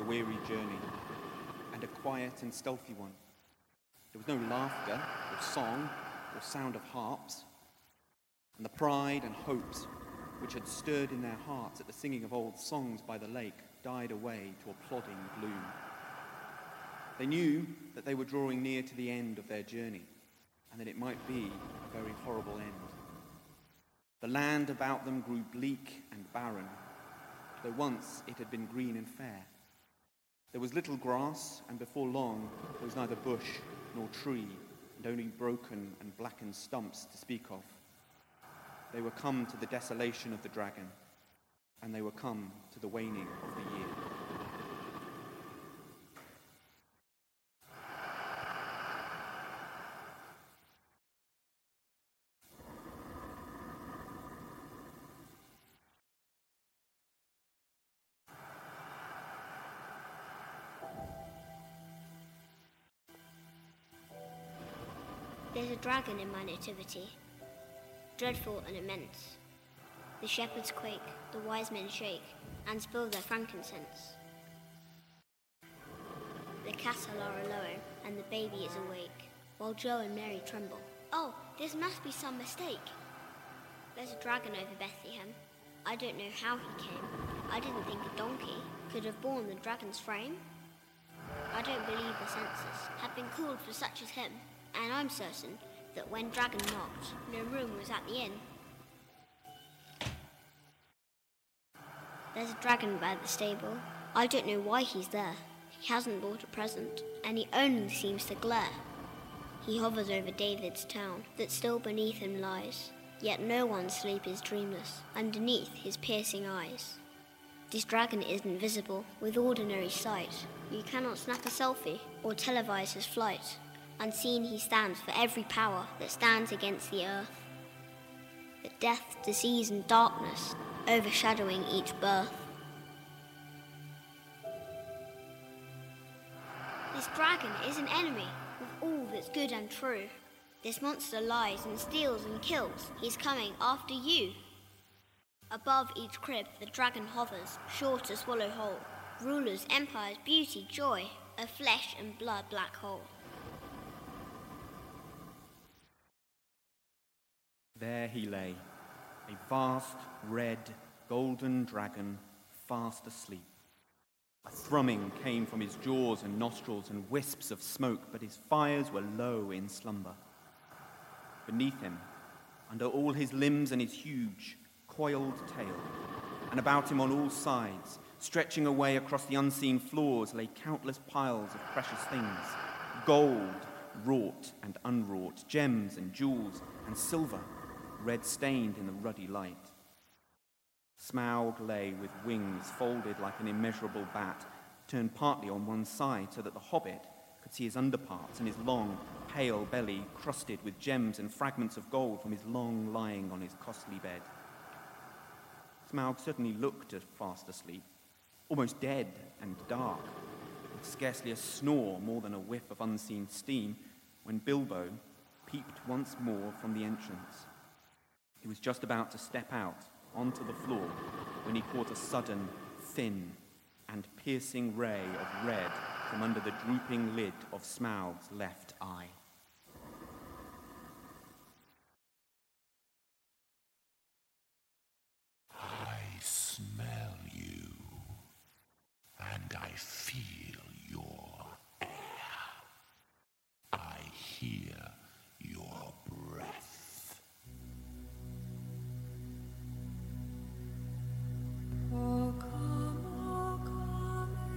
weary journey, and a quiet and stealthy one. There was no laughter, or song, or sound of harps, and the pride and hopes which had stirred in their hearts at the singing of old songs by the lake died away to a plodding gloom. They knew that they were drawing near to the end of their journey, and that it might be a very horrible end. The land about them grew bleak and barren, though once it had been green and fair. There was little grass, and before long there was neither bush nor tree, and only broken and blackened stumps to speak of. They were come to the desolation of the dragon, and they were come to the waning of the year. There's a dragon in my nativity, dreadful and immense. The shepherds quake, the wise men shake, and spill their frankincense. The cattle are alone, and the baby is awake, while Joe and Mary tremble. Oh, this must be some mistake. There's a dragon over Bethlehem. I don't know how he came. I didn't think a donkey could have borne the dragon's frame. I don't believe the census had been called for such as him, and I'm certain that when Dragon knocked, no room was at the inn. There's a dragon by the stable. I don't know why he's there. He hasn't bought a present, and he only seems to glare. He hovers over David's town, that still beneath him lies, yet no one's sleep is dreamless, underneath his piercing eyes. This dragon isn't visible with ordinary sight. You cannot snap a selfie or televise his flight. Unseen he stands for every power that stands against the earth. The death, disease and darkness overshadowing each birth. This dragon is an enemy of all that's good and true. This monster lies and steals and kills. He's coming after you. Above each crib the dragon hovers, sure to swallow whole. Rulers, empires, beauty, joy, a flesh and blood black hole. There he lay, a vast, red, golden dragon, fast asleep. A thrumming came from his jaws and nostrils and wisps of smoke, but his fires were low in slumber. Beneath him, under all his limbs and his huge, coiled tail, and about him on all sides, stretching away across the unseen floors, lay countless piles of precious things, gold, wrought and unwrought, gems and jewels and silver, red-stained in the ruddy light. Smaug lay with wings folded like an immeasurable bat, turned partly on one side so that the hobbit could see his underparts and his long, pale belly crusted with gems and fragments of gold from his long lying on his costly bed. Smaug certainly looked fast asleep, almost dead and dark, with scarcely a snore more than a whiff of unseen steam, when Bilbo peeped once more from the entrance. He was just about to step out onto the floor when he caught a sudden, thin and piercing ray of red from under the drooping lid of Smaug's left eye. I smell you, and I feel your air. I hear your breath. Oh, come,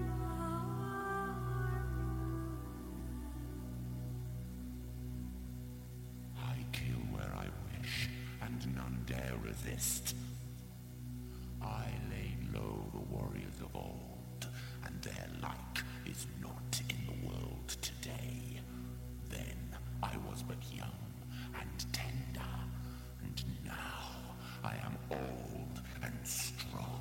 I kill where I wish, and none dare resist. I lay low the warriors of old, and their like is not in the world today. Then I was but young and tender, and now I am old and strong.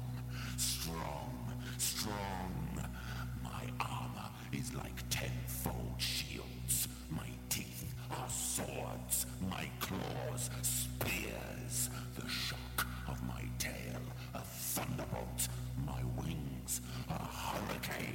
My armor is like tenfold shields. My teeth are swords, my claws spears. The shock of my tail a thunderbolt, my wings a hurricane.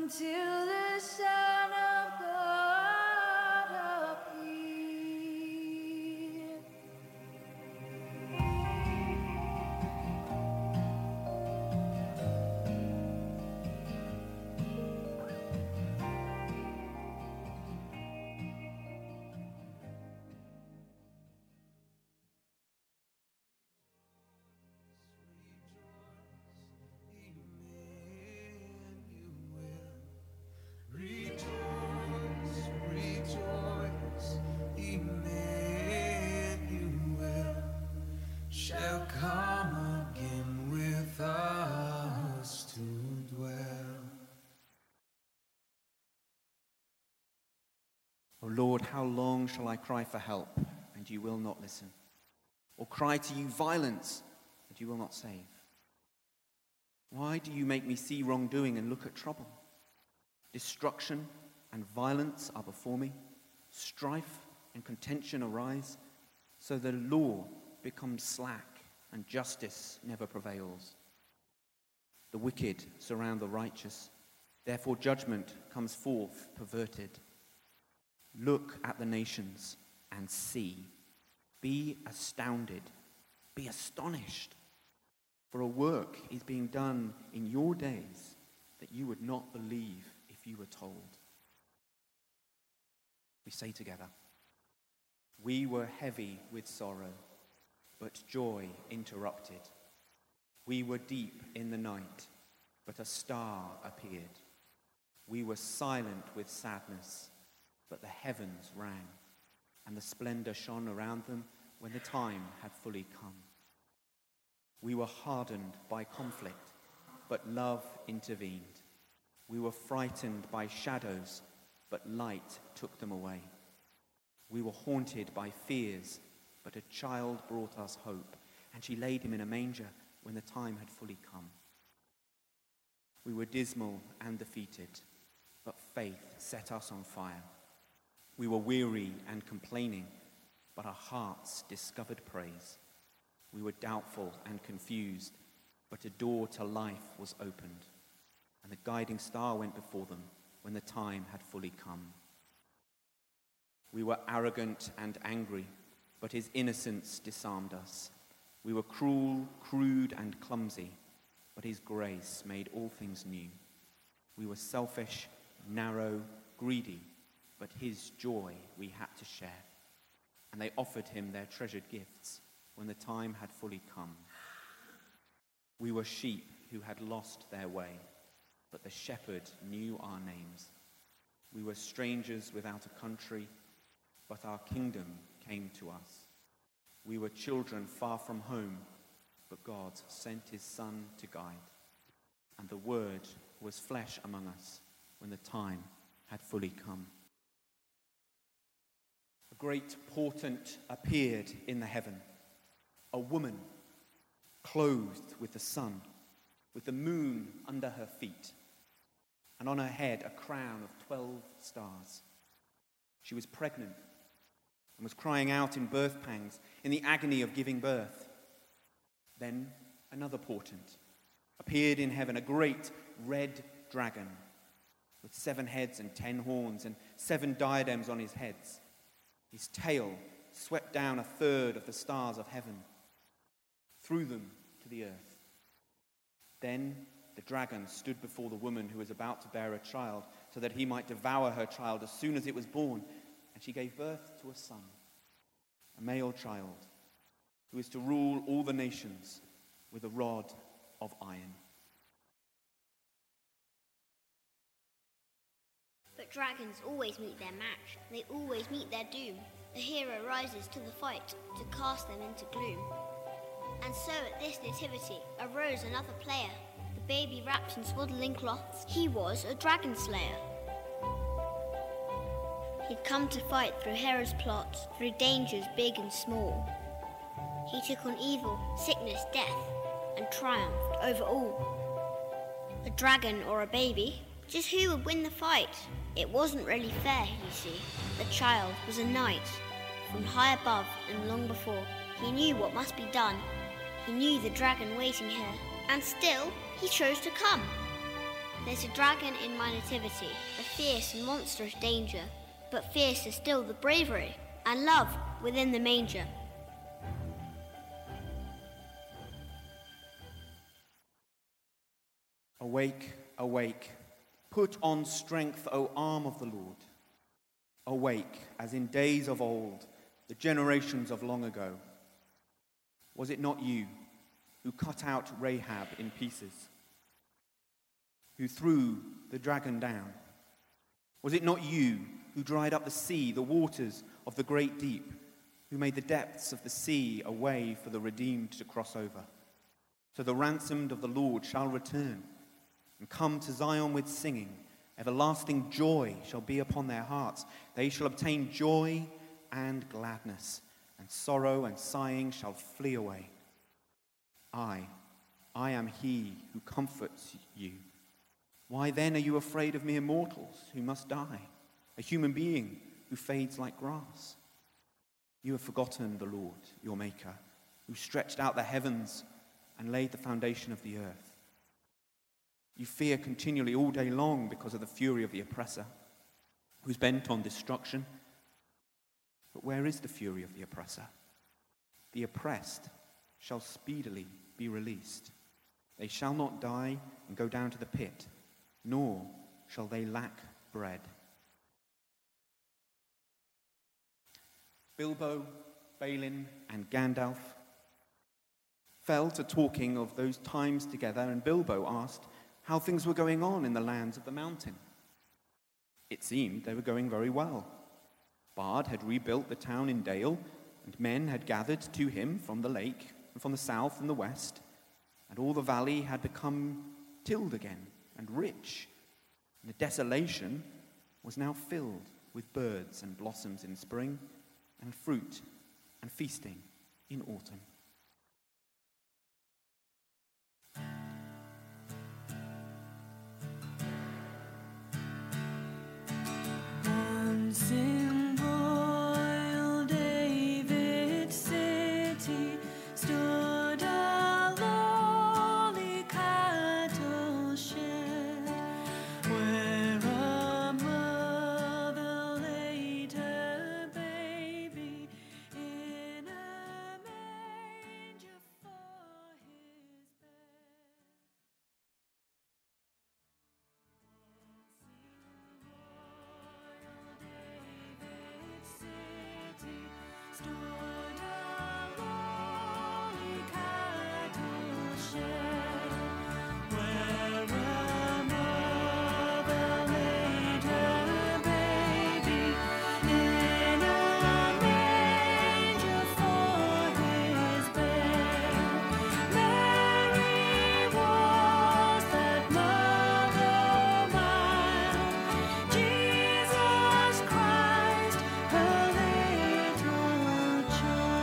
until the Son of God appear. Shall come again with us to dwell. O Lord, how long shall I cry for help, and you will not listen? Or cry to you violence, and you will not save? Why do you make me see wrongdoing and look at trouble? Destruction and violence are before me. Strife and contention arise, so the law becomes slack and justice never prevails. The wicked surround the righteous, therefore judgment comes forth perverted. Look at the nations and see. Be astounded. Be astonished. For a work is being done in your days that you would not believe if you were told. We say together, we were heavy with sorrow, but joy interrupted. We were deep in the night, but a star appeared. We were silent with sadness, but the heavens rang, and the splendor shone around them when the time had fully come. We were hardened by conflict, but love intervened. We were frightened by shadows, but light took them away. We were haunted by fears, but a child brought us hope, and she laid him in a manger when the time had fully come. We were dismal and defeated, but faith set us on fire. We were weary and complaining, but our hearts discovered praise. We were doubtful and confused, but a door to life was opened, and the guiding star went before them when the time had fully come. We were arrogant and angry, but his innocence disarmed us. We were cruel, crude, and clumsy, but his grace made all things new. We were selfish, narrow, greedy, but his joy we had to share. And they offered him their treasured gifts when the time had fully come. We were sheep who had lost their way, but the shepherd knew our names. We were strangers without a country, but our kingdom came to us. We were children far from home, but God sent his Son to guide. And the Word was flesh among us when the time had fully come. A great portent appeared in the heaven, a woman clothed with the sun, with the moon under her feet, and on her head a crown of 12 stars. She was pregnant and was crying out in birth pangs, in the agony of giving birth. Then another portent appeared in heaven, a great red dragon with 7 heads and 10 horns and 7 diadems on his heads. His tail swept down 1/3 of the stars of heaven, threw them to the earth. Then the dragon stood before the woman who was about to bear a child, so that he might devour her child as soon as it was born. And she gave birth to a son, a male child, who is to rule all the nations with a rod of iron. But dragons always meet their match. They always meet their doom. The hero rises to the fight to cast them into gloom. And so at this nativity arose another player, the baby wrapped in swaddling cloths. He was a dragon slayer. He'd come to fight through Herod's plots, through dangers big and small. He took on evil, sickness, death, and triumphed over all. A dragon or a baby? Just who would win the fight? It wasn't really fair, you see. The child was a knight, from high above and long before. He knew what must be done. He knew the dragon waiting here, and still he chose to come. There's a dragon in my nativity, a fierce and monstrous danger, but fiercer still the bravery and love within the manger. Awake, awake, put on strength, O arm of the Lord. Awake, as in days of old, the generations of long ago. Was it not you who cut out Rahab in pieces, who threw the dragon down? Was it not you who dried up the sea, the waters of the great deep, who made the depths of the sea a way for the redeemed to cross over? So the ransomed of the Lord shall return and come to Zion with singing. Everlasting joy shall be upon their hearts. They shall obtain joy and gladness, and sorrow and sighing shall flee away. I am he who comforts you. Why then are you afraid of mere mortals who must die, a human being who fades like grass? You have forgotten the Lord, your Maker, who stretched out the heavens and laid the foundation of the earth. You fear continually all day long because of the fury of the oppressor, who's bent on destruction. But where is the fury of the oppressor? The oppressed shall speedily be released. They shall not die and go down to the pit, nor shall they lack bread. Bilbo, Balin, and Gandalf fell to talking of those times together, and Bilbo asked how things were going on in the lands of the mountain. It seemed they were going very well. Bard had rebuilt the town in Dale, and men had gathered to him from the lake and from the south and the west, and all the valley had become tilled again and rich, and the desolation was now filled with birds and blossoms in spring, and fruit and feasting in autumn. Once in royal David's city stood a lowly cattle shed, where a mother laid her baby in a manger for his bed. Stood a lowly cattle shed, where a mother laid her baby in a manger for his bed. Mary was that mother mild, Jesus Christ her little child.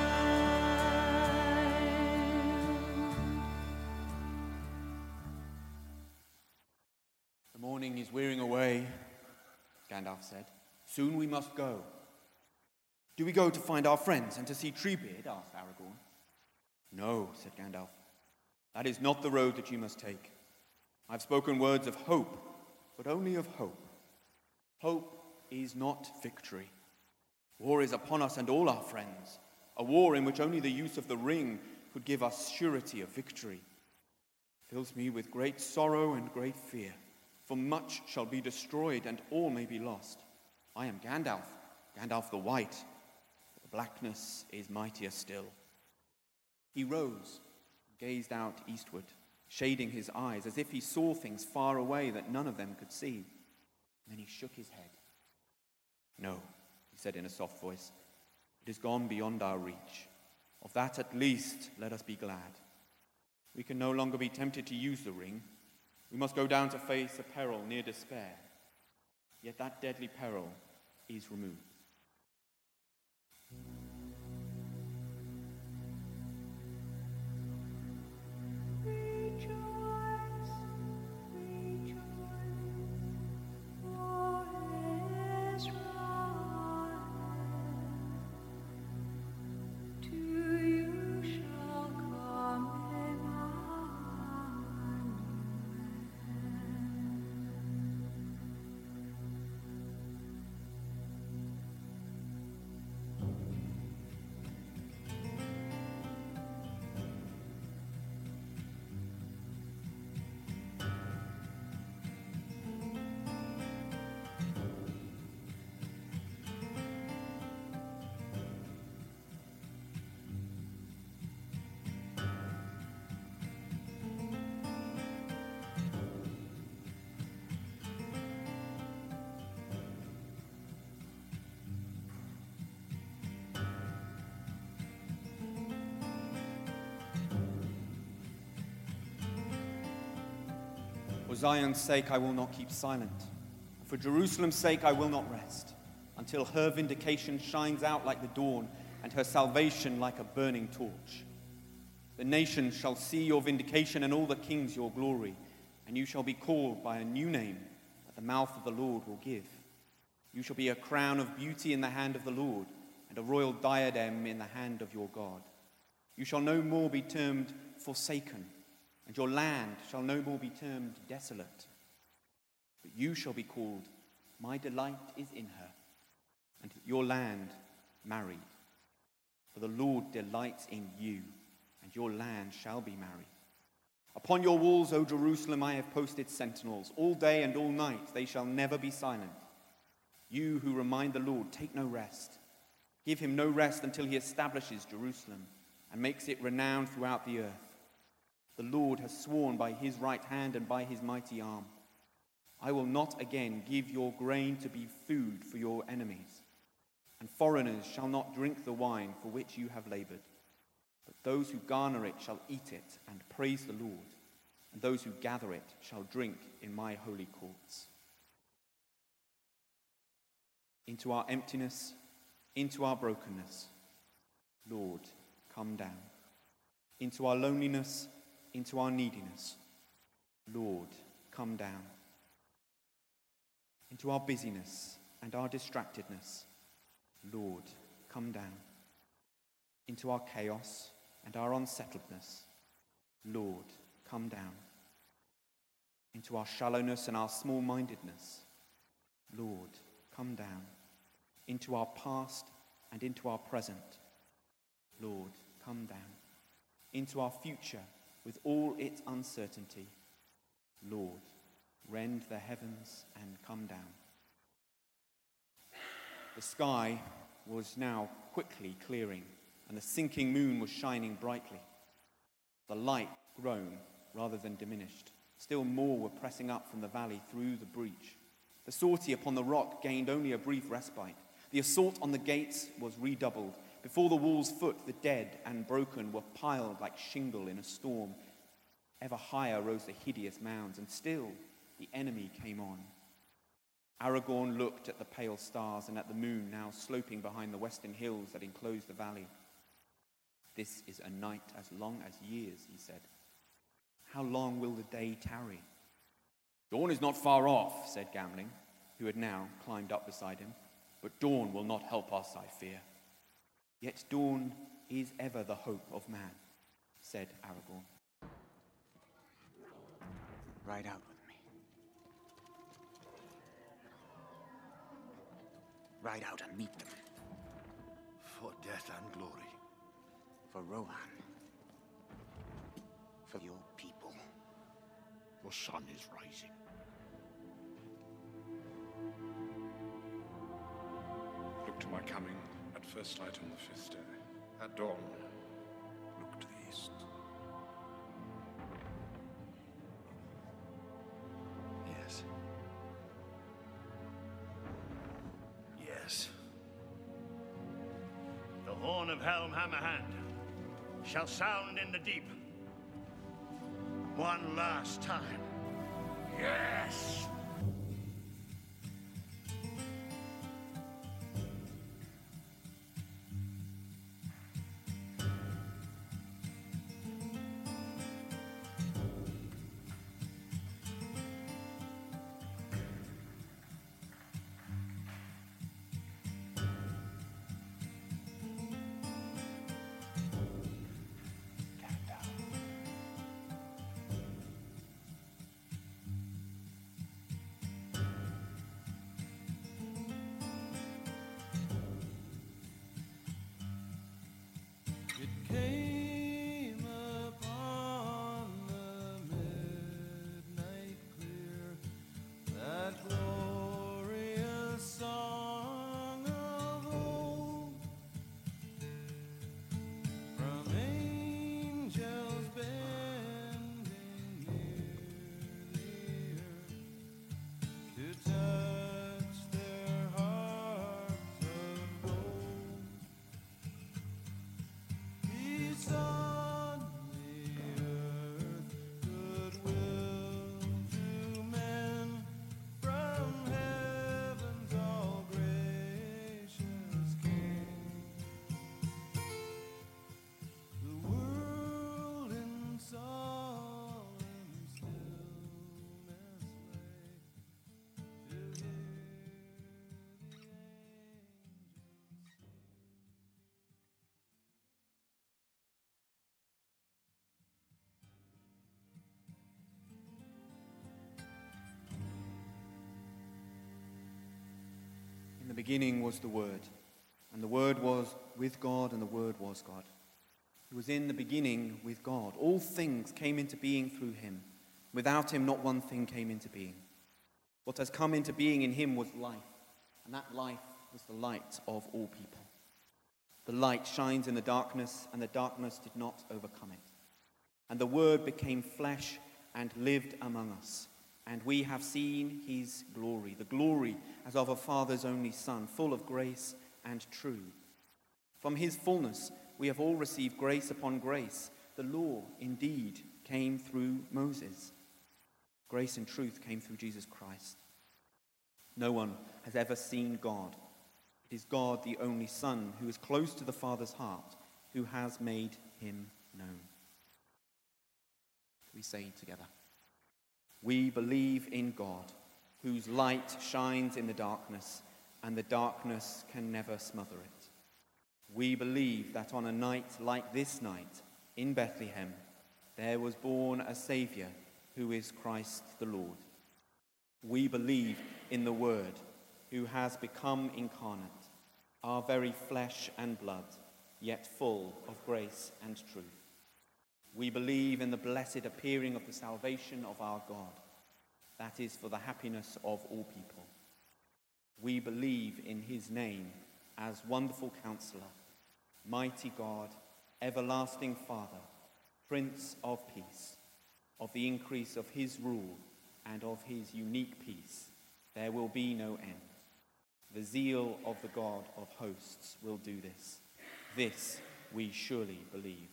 The morning is wearing away, Gandalf said. Soon we must go. Do we go to find our friends and to see Treebeard? Asked Aragorn. No, said Gandalf. That is not the road that you must take. I've spoken words of hope, but only of hope. Hope is not victory. War is upon us and all our friends, a war in which only the use of the ring could give us surety of victory. Fills me with great sorrow and great fear, for much shall be destroyed and all may be lost. I am Gandalf, Gandalf the White, but the blackness is mightier still. He rose and gazed out eastward, shading his eyes as if he saw things far away that none of them could see. And then he shook his head. No, he said in a soft voice, it has gone beyond our reach. Of that at least let us be glad. We can no longer be tempted to use the ring. We must go down to face a peril near despair. Yet that deadly peril is removed. Rejoice, rejoice, for Israel. To you shall come Emmanuel. For Zion's sake I will not keep silent. For Jerusalem's sake I will not rest, until her vindication shines out like the dawn, and her salvation like a burning torch. The nations shall see your vindication, and all the kings your glory, and you shall be called by a new name that the mouth of the Lord will give. You shall be a crown of beauty in the hand of the Lord, and a royal diadem in the hand of your God. You shall no more be termed forsaken, and your land shall no more be termed desolate. But you shall be called, my delight is in her, and your land married. For the Lord delights in you, and your land shall be married. Upon your walls, O Jerusalem, I have posted sentinels. All day and all night they shall never be silent. You who remind the Lord, take no rest. Give him no rest until he establishes Jerusalem and makes it renowned throughout the earth. The Lord has sworn by his right hand and by his mighty arm. I will not again give your grain to be food for your enemies, and foreigners shall not drink the wine for which you have labored. But those who garner it shall eat it and praise the Lord, and those who gather it shall drink in my holy courts. Into our emptiness, into our brokenness, Lord, come down. Into our loneliness, into our neediness, Lord, come down. Into our busyness and our distractedness, Lord, come down. Into our chaos and our unsettledness, Lord, come down. Into our shallowness and our small-mindedness, Lord, come down. Into our past and into our present, Lord, come down. Into our future with all its uncertainty, Lord, rend the heavens and come down. The sky was now quickly clearing, and the sinking moon was shining brightly. The light grown rather than diminished. Still more were pressing up from the valley through the breach. The sortie upon the rock gained only a brief respite. The assault on the gates was redoubled. Before the wall's foot, the dead and broken were piled like shingle in a storm. Ever higher rose the hideous mounds, and still the enemy came on. Aragorn looked at the pale stars and at the moon now sloping behind the western hills that enclose the valley. This is a night as long as years, he said. How long will the day tarry? Dawn is not far off, said Gamling, who had now climbed up beside him. But dawn will not help us, I fear. Yet dawn is ever the hope of man, said Aragorn. Ride out with me. Ride out and meet them. For death and glory. For Rohan. For your people. The sun is rising. Look to my coming at first light on the 5th day. At dawn, look to the east. Yes. Yes. The horn of Helm Hammerhand shall sound in the deep. One last time. Yes! In the beginning was the Word, and the Word was with God, and the Word was God. He was in the beginning with God. All things came into being through him. Without him, not one thing came into being. What has come into being in him was life, and that life was the light of all people. The light shines in the darkness, and the darkness did not overcome it. And the Word became flesh and lived among us. And we have seen his glory, the glory as of a Father's only Son, full of grace and truth. From his fullness we have all received grace upon grace. The law indeed came through Moses. Grace and truth came through Jesus Christ. No one has ever seen God. It is God, the only Son, who is close to the Father's heart, who has made him known. We say together, we believe in God, whose light shines in the darkness, and the darkness can never smother it. We believe that on a night like this night, in Bethlehem, there was born a Saviour, who is Christ the Lord. We believe in the Word, who has become incarnate, our very flesh and blood, yet full of grace and truth. We believe in the blessed appearing of the salvation of our God, that is for the happiness of all people. We believe in his name as Wonderful Counselor, Mighty God, Everlasting Father, Prince of Peace. Of the increase of his rule and of his unique peace, there will be no end. The zeal of the God of hosts will do this. This we surely believe.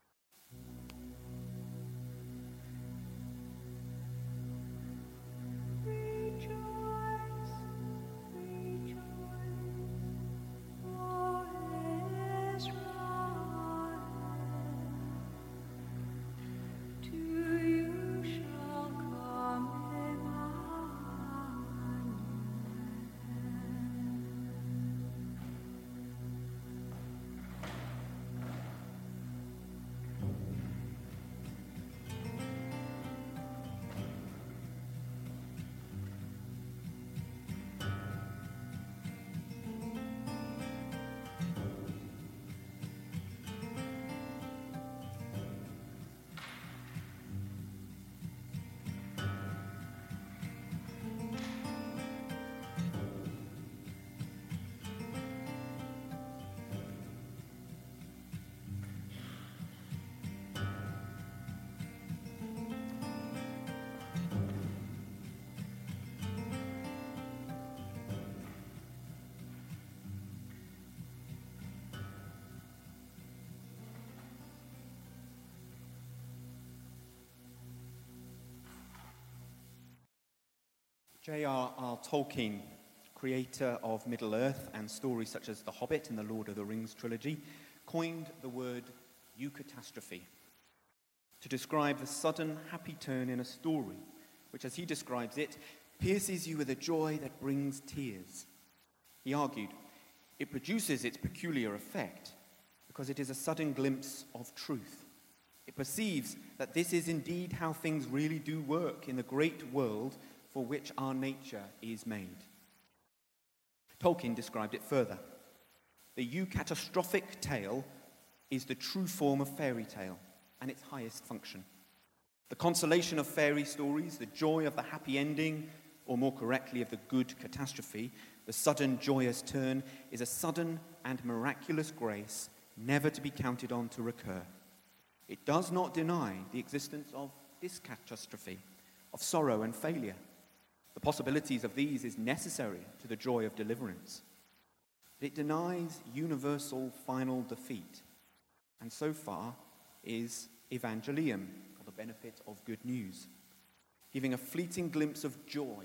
Rejoice, rejoice, for Israel. To you shall come Emmanuel. J.R.R. Tolkien, creator of Middle-earth and stories such as The Hobbit and the Lord of the Rings trilogy, coined the word eucatastrophe to describe the sudden happy turn in a story, which, as he describes it, pierces you with a joy that brings tears. He argued, it produces its peculiar effect because it is a sudden glimpse of truth. It perceives that this is indeed how things really do work in the great world for which our nature is made. Tolkien described it further. The eucatastrophic tale is the true form of fairy tale and its highest function. The consolation of fairy stories, the joy of the happy ending, or more correctly of the good catastrophe, the sudden joyous turn, is a sudden and miraculous grace never to be counted on to recur. It does not deny the existence of discatastrophe, of sorrow and failure. The possibilities of these is necessary to the joy of deliverance. But it denies universal final defeat, and so far is evangelium, or the benefit of good news, giving a fleeting glimpse of joy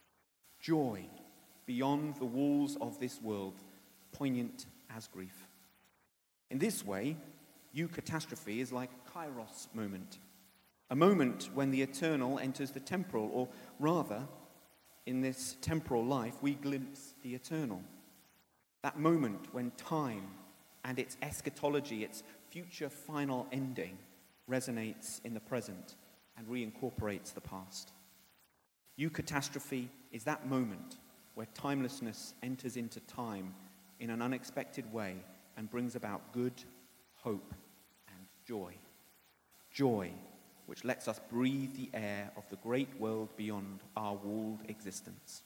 beyond the walls of this world, poignant as grief. In this way, eucatastrophe is like a kairos moment, a moment when the eternal enters the temporal, or rather, in this temporal life, we glimpse the eternal. That moment when time and its eschatology, its future final ending, resonates in the present and reincorporates the past. Eucatastrophe is that moment where timelessness enters into time in an unexpected way and brings about good, hope, and joy. Joy, which lets us breathe the air of the great world beyond our walled existence.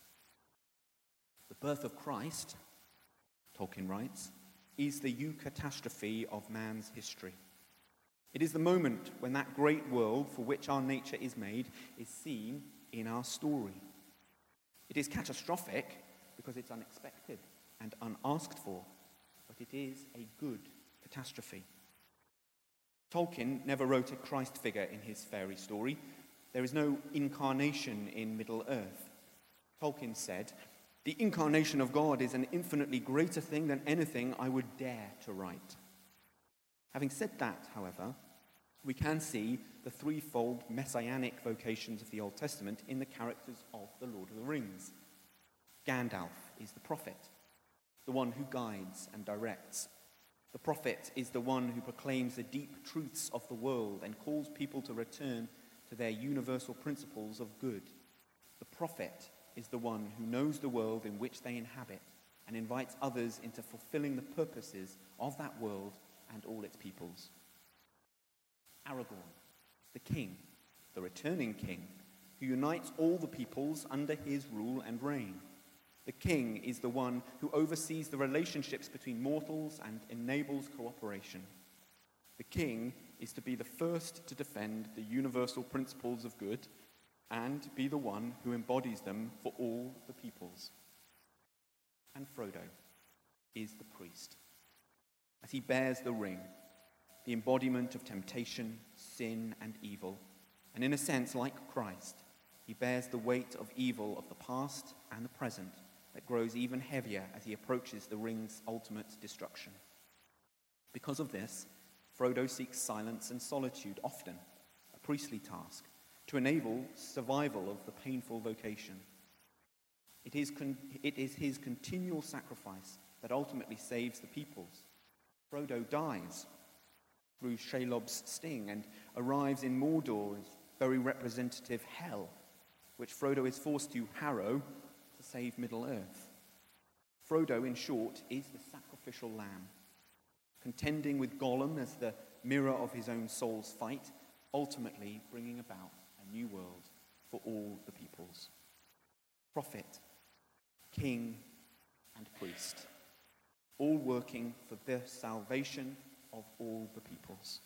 The birth of Christ, Tolkien writes, is the eucatastrophe of man's history. It is the moment when that great world for which our nature is made is seen in our story. It is catastrophic because it's unexpected and unasked for, but it is a good catastrophe. Tolkien never wrote a Christ figure in his fairy story. There is no incarnation in Middle-earth. Tolkien said, "The incarnation of God is an infinitely greater thing than anything I would dare to write." Having said that, however, we can see the threefold messianic vocations of the Old Testament in the characters of the Lord of the Rings. Gandalf is the prophet, the one who guides and directs. The prophet is the one who proclaims the deep truths of the world and calls people to return to their universal principles of good. The prophet is the one who knows the world in which they inhabit and invites others into fulfilling the purposes of that world and all its peoples. Aragorn, the king, the returning king, who unites all the peoples under his rule and reign. The king is the one who oversees the relationships between mortals and enables cooperation. The king is to be the first to defend the universal principles of good and be the one who embodies them for all the peoples. And Frodo is the priest, as he bears the ring, the embodiment of temptation, sin, and evil, and in a sense, like Christ, he bears the weight of evil of the past and the present that grows even heavier as he approaches the ring's ultimate destruction. Because of this, Frodo seeks silence and solitude often, a priestly task, to enable survival of the painful vocation. It is his continual sacrifice that ultimately saves the peoples. Frodo dies through Shelob's sting and arrives in Mordor's very representative hell, which Frodo is forced to harrow to save Middle-earth. Frodo, in short, is the sacrificial lamb, contending with Gollum as the mirror of his own soul's fight, ultimately bringing about a new world for all the peoples. Prophet, king, and priest, all working for the salvation of all the peoples.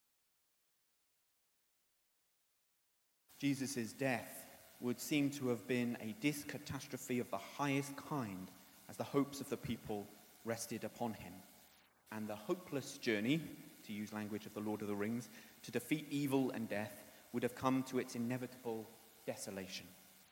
Jesus' death would seem to have been a discatastrophe of the highest kind, as the hopes of the people rested upon him. And the hopeless journey, to use language of the Lord of the Rings, to defeat evil and death would have come to its inevitable desolation.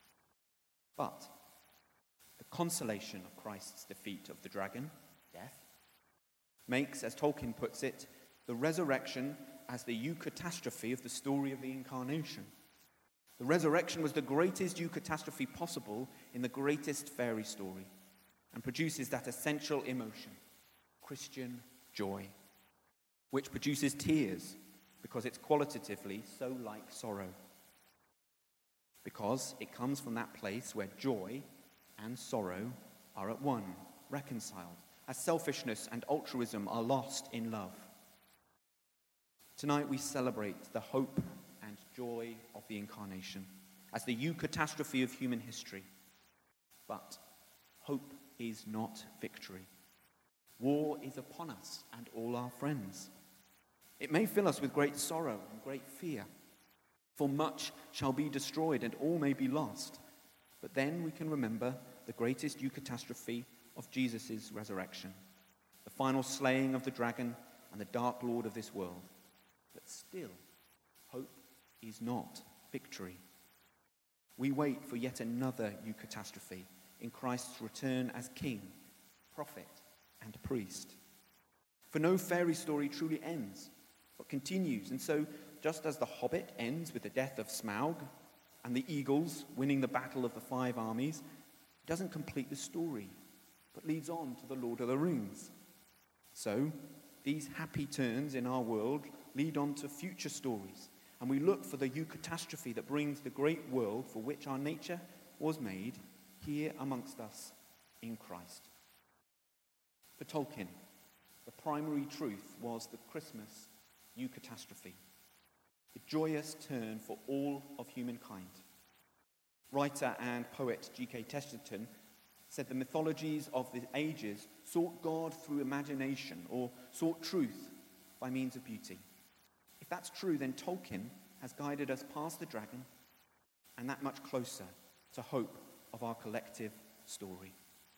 But the consolation of Christ's defeat of the dragon, death, makes, as Tolkien puts it, the resurrection as the eucatastrophe of the story of the incarnation. The resurrection was the greatest eucatastrophe possible in the greatest fairy story, and produces that essential emotion, Christian joy, which produces tears because it's qualitatively so like sorrow. Because it comes from that place where joy and sorrow are at one, reconciled, as selfishness and altruism are lost in love. Tonight we celebrate the hope and joy of the incarnation as the eucatastrophe of human history. But hope is not victory. War is upon us and all our friends. It may fill us with great sorrow and great fear, for much shall be destroyed and all may be lost. But then we can remember the greatest eucatastrophe of Jesus' resurrection, the final slaying of the dragon and the dark lord of this world. But still, hope is not victory. We wait for yet another eucatastrophe in Christ's return as king, prophet, and priest. For no fairy story truly ends, but continues. And so, just as The Hobbit ends with the death of Smaug and the eagles winning the battle of the 5 armies, it doesn't complete the story, but leads on to the Lord of the Rings. So, these happy turns in our world lead on to future stories, and we look for the eucatastrophe that brings the great world for which our nature was made here amongst us in Christ. For Tolkien, the primary truth was the Christmas eucatastrophe, the joyous turn for all of humankind. Writer and poet G.K. Chesterton said the mythologies of the ages sought God through imagination or sought truth by means of beauty. If that's true, then Tolkien has guided us past the dragon and that much closer to hope of our collective story.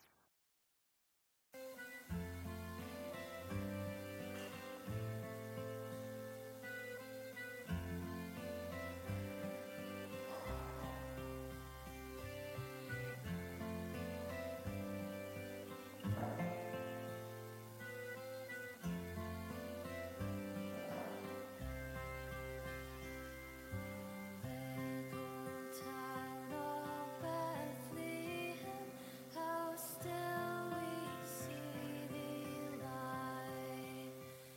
Town of Bethlehem, how still we see thee lie.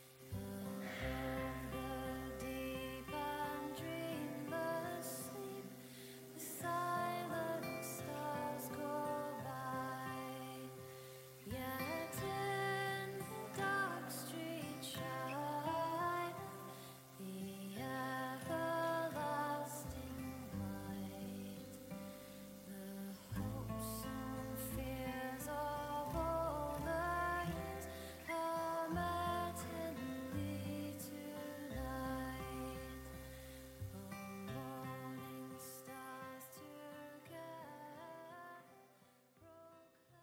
Above the deep and dreamless sleep, the silent stars go by. Yet in the dark street shine the everlasting light. The hopes and fears of all the years are met in thee tonight. Oh, morning stars together proclaim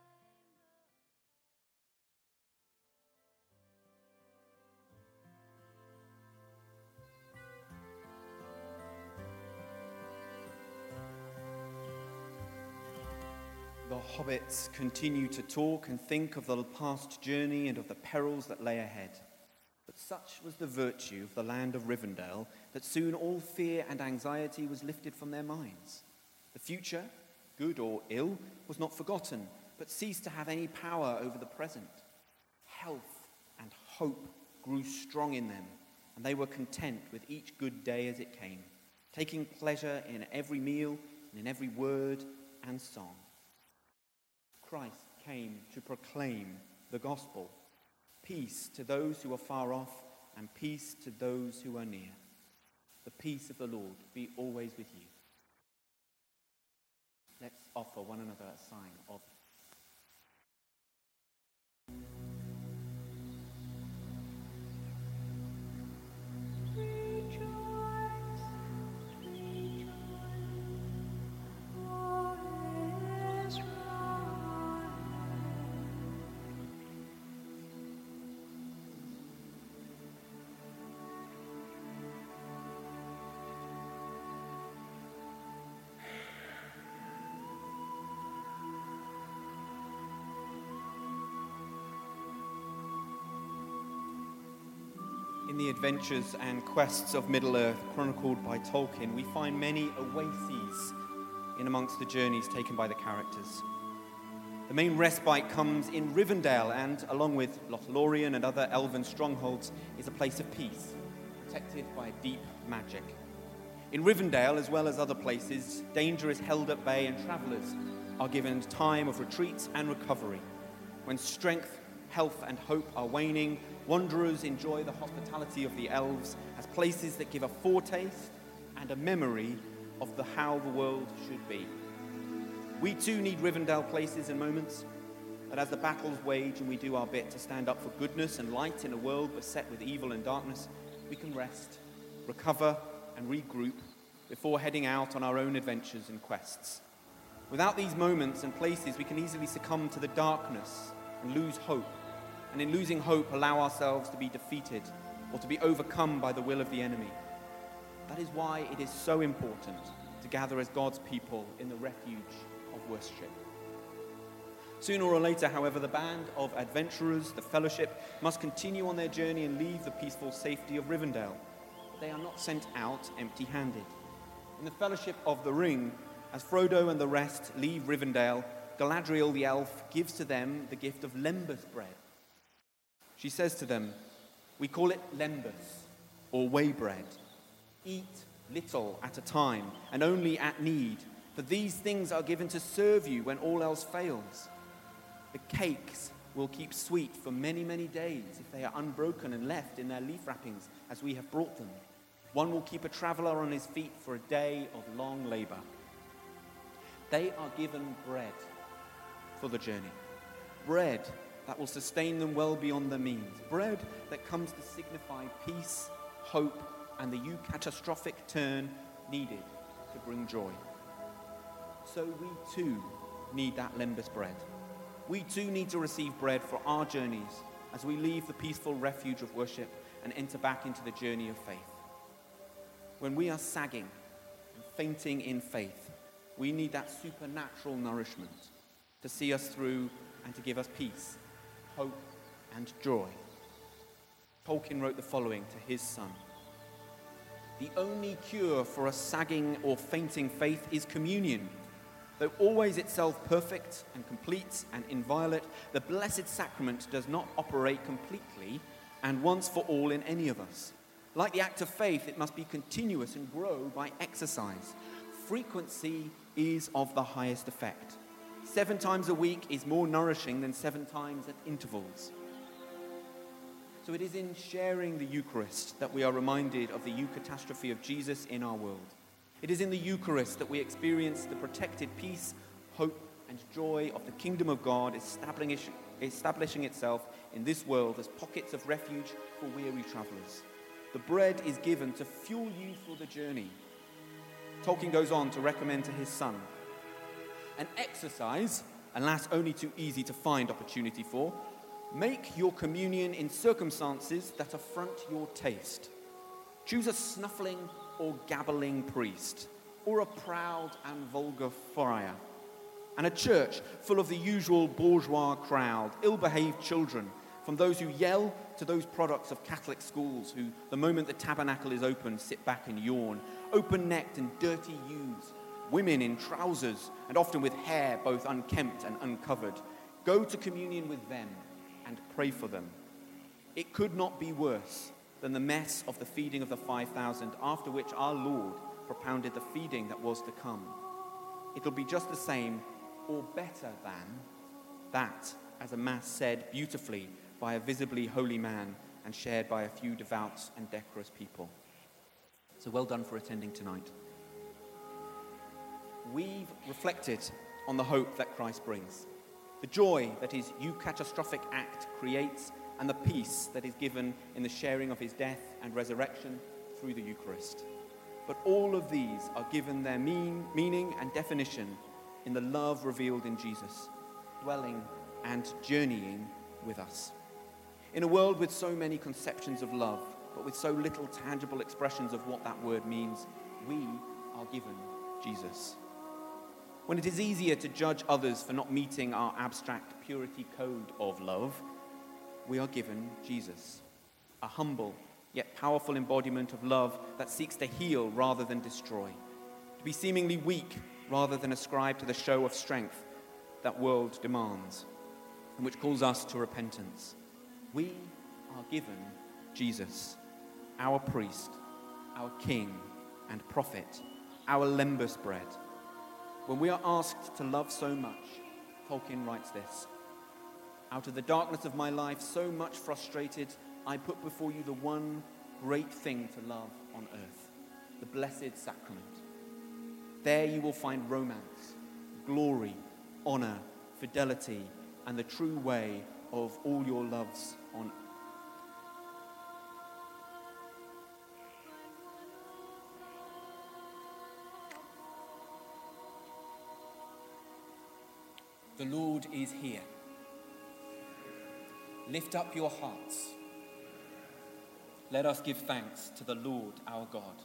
The hobbits continue to talk and think of the past journey and of the perils that lay ahead. But such was the virtue of the land of Rivendell that soon all fear and anxiety was lifted from their minds. The future, good or ill, was not forgotten, but ceased to have any power over the present. Health and hope grew strong in them, and they were content with each good day as it came, taking pleasure in every meal and in every word and song. Christ came to proclaim the gospel, peace to those who are far off and peace to those who are near. The peace of the Lord be always with you. Let's offer one another a sign of In the adventures and quests of Middle-earth chronicled by Tolkien, we find many oases in amongst the journeys taken by the characters. The main respite comes in Rivendell, and along with Lothlorien and other elven strongholds, is a place of peace, protected by deep magic. In Rivendell, as well as other places, danger is held at bay and travellers are given time of retreat and recovery. When strength, health and hope are waning, wanderers enjoy the hospitality of the elves as places that give a foretaste and a memory of how the world should be. We too need Rivendell places and moments, that as the battles wage and we do our bit to stand up for goodness and light in a world beset with evil and darkness, we can rest, recover and regroup before heading out on our own adventures and quests. Without these moments and places, we can easily succumb to the darkness and lose hope, and in losing hope allow ourselves to be defeated or to be overcome by the will of the enemy. That is why it is so important to gather as God's people in the refuge of worship. Sooner or later, however, the band of adventurers, the Fellowship, must continue on their journey and leave the peaceful safety of Rivendell. But they are not sent out empty-handed. In the Fellowship of the Ring, as Frodo and the rest leave Rivendell, Galadriel the elf gives to them the gift of lembas bread. She says to them, "We call it lembas, or way bread. Eat little at a time, and only at need, For these things are given to serve you when all else fails. The cakes will keep sweet for many, many days if they are unbroken and left in their leaf wrappings as we have brought them. One will keep a traveler on his feet for a day of long labor. They are given bread for the journey. Bread that will sustain them well beyond their means. Bread that comes to signify peace, hope, and the eucatastrophic turn needed to bring joy. So we too need that lembus bread. We too need to receive bread for our journeys as we leave the peaceful refuge of worship and enter back into the journey of faith. When we are sagging and fainting in faith, we need that supernatural nourishment to see us through and to give us peace, hope, and joy. Tolkien wrote the following to his son: "The only cure for a sagging or fainting faith is communion. Though always itself perfect and complete and inviolate, the Blessed Sacrament does not operate completely and once for all in any of us. Like the act of faith, it must be continuous and grow by exercise. Frequency is of the highest effect. 7 times a week is more nourishing than 7 times at intervals." So it is in sharing the Eucharist that we are reminded of the eucatastrophe of Jesus in our world. It is in the Eucharist that we experience the protected peace, hope, and joy of the kingdom of God establishing itself in this world as pockets of refuge for weary travelers. The bread is given to fuel you for the journey. Tolkien goes on to recommend to his son an exercise, alas only too easy to find opportunity for: make your communion in circumstances that affront your taste. Choose a snuffling or gabbling priest, or a proud and vulgar friar, and a church full of the usual bourgeois crowd, ill-behaved children, from those who yell to those products of Catholic schools who, the moment the tabernacle is open, sit back and yawn, open-necked and dirty youths, women in trousers and often with hair both unkempt and uncovered. Go to communion with them and pray for them. It could not be worse than the mess of the feeding of the 5,000, after which our Lord propounded the feeding that was to come. It'll be just the same or better than that, as a mass said beautifully by a visibly holy man and shared by a few devout and decorous people. So well done for attending tonight. We've reflected on the hope that Christ brings, the joy that his eucatastrophic act creates, and the peace that is given in the sharing of his death and resurrection through the Eucharist. But all of these are given their meaning and definition in the love revealed in Jesus, dwelling and journeying with us. In a world with so many conceptions of love, but with so little tangible expressions of what that word means, we are given Jesus. When it is easier to judge others for not meeting our abstract purity code of love, we are given Jesus, a humble yet powerful embodiment of love that seeks to heal rather than destroy, to be seemingly weak rather than ascribe to the show of strength that world demands, and which calls us to repentance. We are given Jesus, our priest, our king and prophet, our lembus bread. When we are asked to love so much, Tolkien writes this: "Out of the darkness of my life, so much frustrated, I put before you the one great thing to love on earth, the Blessed Sacrament. There you will find romance, glory, honor, fidelity, and the true way of all your loves on earth." The Lord is here. Lift up your hearts. Let us give thanks to the Lord our God.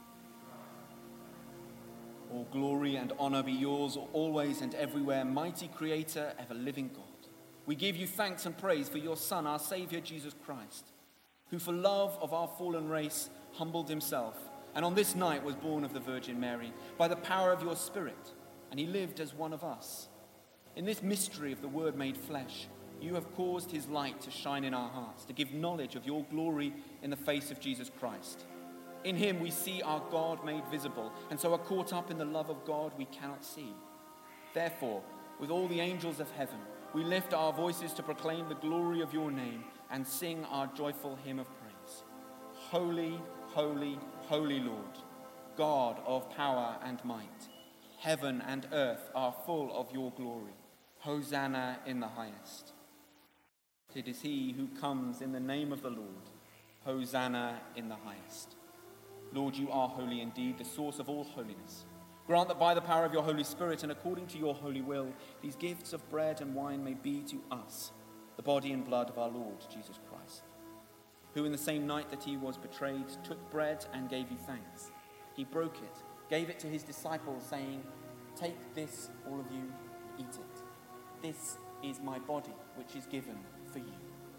All glory and honor be yours always and everywhere, mighty Creator, ever-living God. We give you thanks and praise for your Son, our Savior, Jesus Christ, who for love of our fallen race humbled himself, and on this night was born of the Virgin Mary, by the power of your Spirit, and he lived as one of us. In this mystery of the Word made flesh, you have caused his light to shine in our hearts, to give knowledge of your glory in the face of Jesus Christ. In him we see our God made visible, and so are caught up in the love of God we cannot see. Therefore, with all the angels of heaven, we lift our voices to proclaim the glory of your name and sing our joyful hymn of praise. Holy, holy, holy Lord, God of power and might. Heaven and earth are full of your glory. Hosanna in the highest. It is he who comes in the name of the Lord. Hosanna in the highest. Lord, you are holy indeed, the source of all holiness. Grant that by the power of your Holy Spirit and according to your holy will, these gifts of bread and wine may be to us the body and blood of our Lord Jesus Christ, who in the same night that he was betrayed took bread and gave you thanks. He broke it, gave it to his disciples, saying, "Take this, all of you, eat it. This is my body, which is given for you."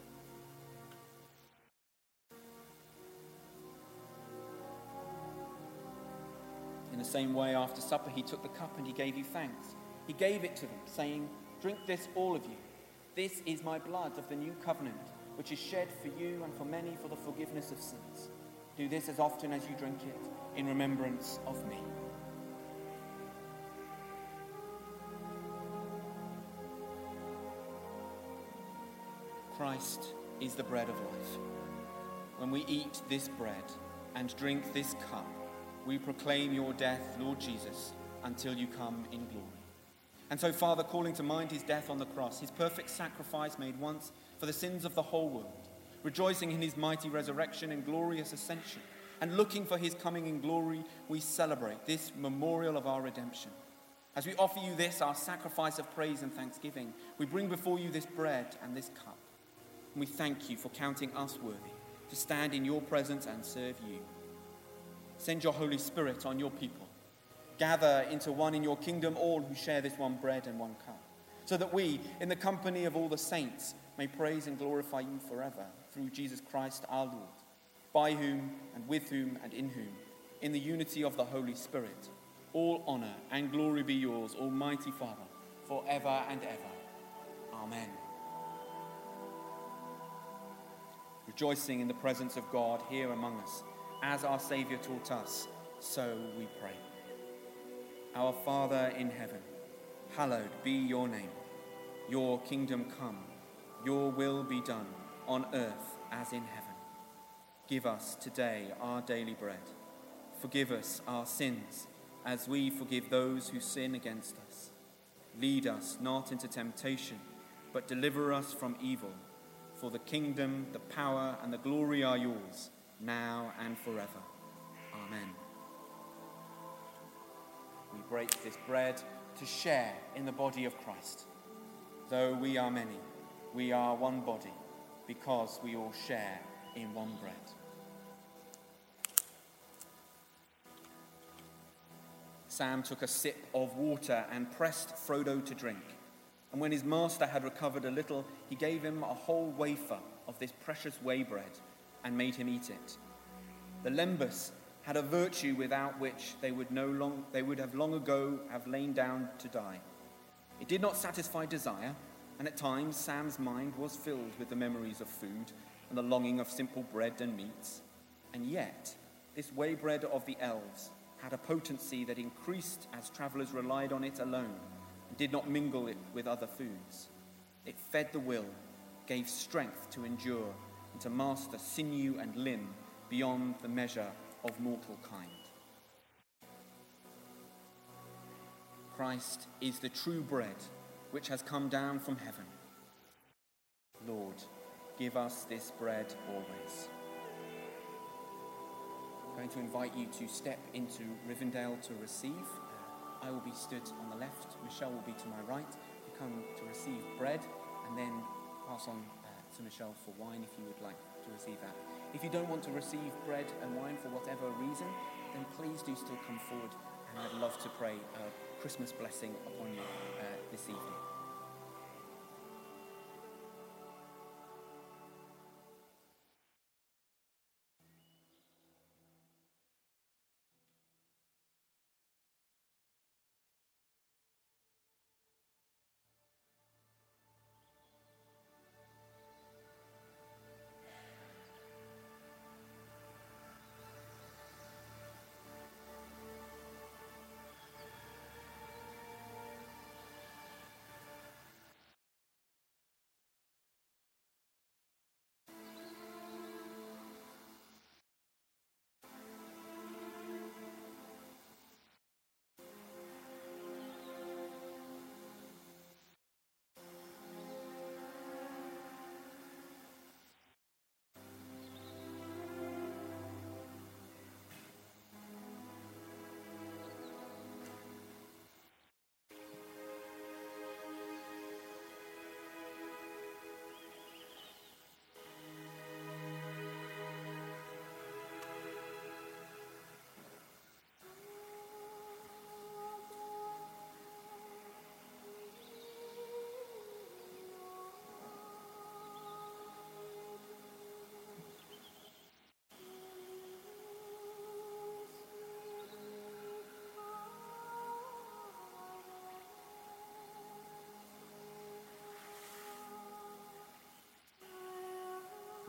In the same way, after supper, he took the cup and he gave you thanks. He gave it to them, saying, "Drink this, all of you. This is my blood of the new covenant, which is shed for you and for many for the forgiveness of sins. Do this as often as you drink it, in remembrance of me." Christ is the bread of life. When we eat this bread and drink this cup, we proclaim your death, Lord Jesus, until you come in glory. And so, Father, calling to mind his death on the cross, his perfect sacrifice made once for the sins of the whole world, rejoicing in his mighty resurrection and glorious ascension, and looking for his coming in glory, we celebrate this memorial of our redemption. As we offer you this, our sacrifice of praise and thanksgiving, we bring before you this bread and this cup. And we thank you for counting us worthy to stand in your presence and serve you. Send your Holy Spirit on your people. Gather into one in your kingdom all who share this one bread and one cup, so that we, in the company of all the saints, may praise and glorify you forever through Jesus Christ our Lord, by whom and with whom and in whom, in the unity of the Holy Spirit, all honor and glory be yours, Almighty Father, forever and ever. Amen. Rejoicing in the presence of God here among us, as our Saviour taught us, so we pray. Our Father in heaven, hallowed be your name. Your kingdom come, your will be done, on earth as in heaven. Give us today our daily bread. Forgive us our sins, as we forgive those who sin against us. Lead us not into temptation, but deliver us from evil. For the kingdom, the power, and the glory are yours, now and forever. Amen. We break this bread to share in the body of Christ. Though we are many, we are one body, because we all share in one bread. Sam took a sip of water and pressed Frodo to drink. And when his master had recovered a little, he gave him a whole wafer of this precious whey bread and made him eat it. The lembas had a virtue without which they would have long ago have lain down to die. It did not satisfy desire, and at times Sam's mind was filled with the memories of food and the longing of simple bread and meats. And yet, this whey bread of the elves had a potency that increased as travellers relied on it alone, and did not mingle it with other foods. It fed the will, gave strength to endure, and to master sinew and limb beyond the measure of mortal kind. Christ is the true bread which has come down from heaven. Lord, give us this bread always. I'm going to invite you to step into Rivendell to receive. I will be stood on the left. Michelle will be to my right. You come to receive bread and then pass on to Michelle for wine if you would like to receive that. If you don't want to receive bread and wine for whatever reason, then please do still come forward, and I'd love to pray a Christmas blessing upon you this evening.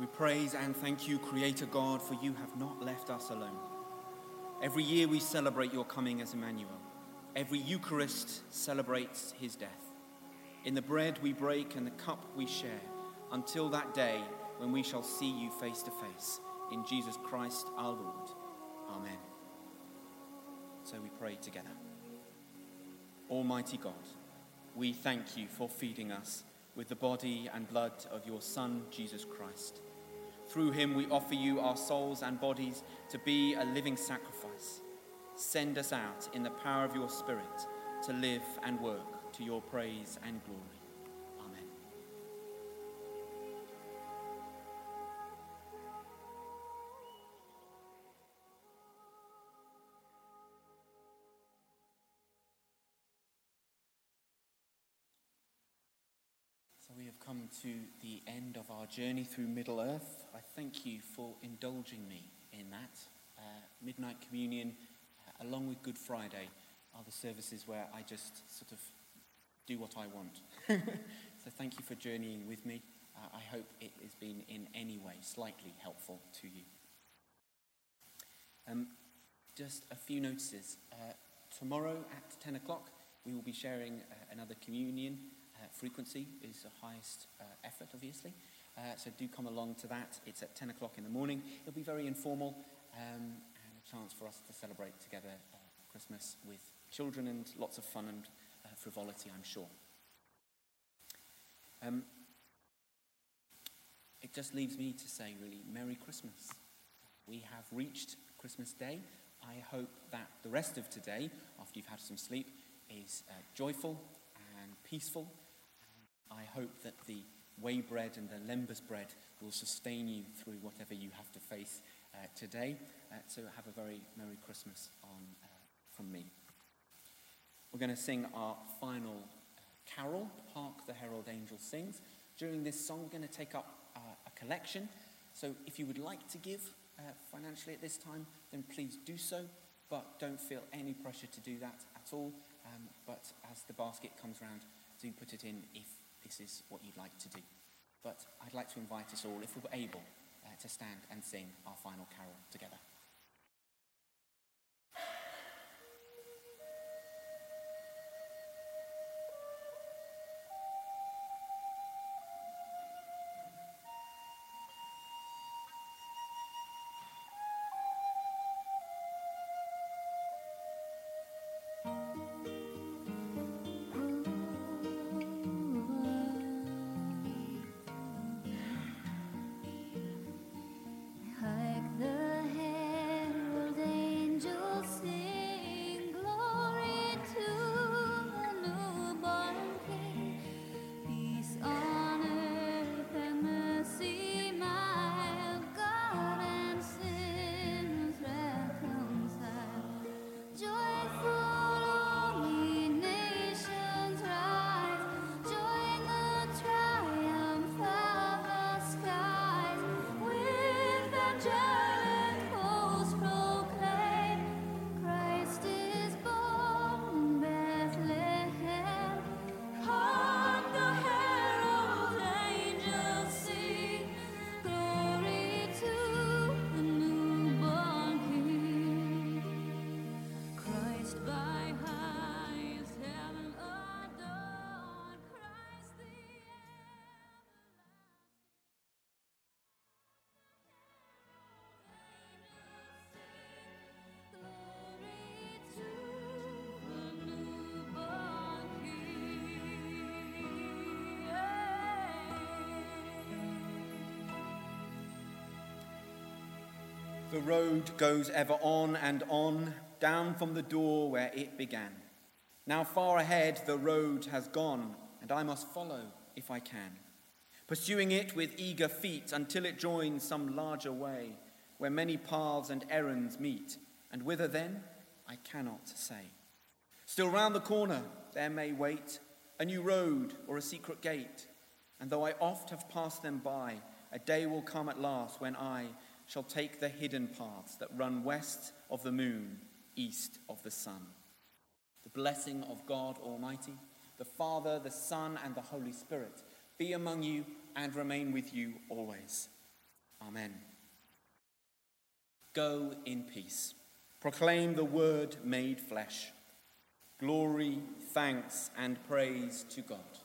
We praise and thank you, Creator God, for you have not left us alone. Every year we celebrate your coming as Emmanuel. Every Eucharist celebrates his death. In the bread we break and the cup we share, until that day when we shall see you face to face. In Jesus Christ our Lord. Amen. So we pray together. Almighty God, we thank you for feeding us with the body and blood of your Son, Jesus Christ. Through him we offer you our souls and bodies to be a living sacrifice. Send us out in the power of your Spirit to live and work to your praise and glory. Amen. So we have come to the end of our journey through Middle-earth. I thank you for indulging me in that. Midnight Communion, along with Good Friday, are the services where I just sort of do what I want. So thank you for journeying with me. I hope it has been in any way slightly helpful to you. Just a few notices. Tomorrow at 10 o'clock, we will be sharing another communion. Frequency is the highest effort, obviously. So do come along to that. It's at 10 o'clock in the morning. It'll be very informal and a chance for us to celebrate together Christmas with children and lots of fun and frivolity, I'm sure. It just leaves me to say, really, Merry Christmas. We have reached Christmas Day. I hope that the rest of today, after you've had some sleep, is joyful and peaceful. I hope that the whey bread and the lembas bread will sustain you through whatever you have to face today. So have a very Merry Christmas from me. We're going to sing our final carol, Hark the Herald Angels Sings. During this song, we're going to take up a collection. So if you would like to give financially at this time, then please do so. But don't feel any pressure to do that at all. But as the basket comes round, do put it in if this is what you'd like to do. But I'd like to invite us all, if we're able, to stand and sing our final carol together. Like the herald angels sing, glory to the newborn King. Peace on earth and mercy mild, God and sinners reconciled. Joyful all ye nations rise, join the triumph of the skies. With angelic hosts proclaim, Christ is born in Bethlehem. Hark the herald angels sing, glory to the newborn King. Christ by highest heaven adored, Christ the everlasting. Glory to the newborn King. The road goes ever on, down from the door where it began. Now far ahead the road has gone, and I must follow if I can, pursuing it with eager feet until it joins some larger way, where many paths and errands meet, and whither then, I cannot say. Still round the corner there may wait a new road or a secret gate, and though I oft have passed them by, a day will come at last when I shall take the hidden paths that run west of the moon, east of the sun. The blessing of God Almighty, the Father, the Son, and the Holy Spirit be among you and remain with you always. Amen. Go in peace. Proclaim the word made flesh. Glory, thanks, and praise to God.